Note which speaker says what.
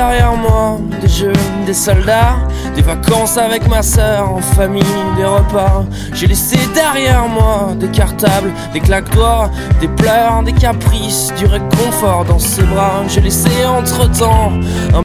Speaker 1: derrière moi des jeux, des soldats, des vacances avec ma sœur en famille, des repas. J'ai laissé derrière moi des cartables, des claques-doigts, des pleurs, des caprices, du réconfort dans ses bras. J'ai laissé entre-temps un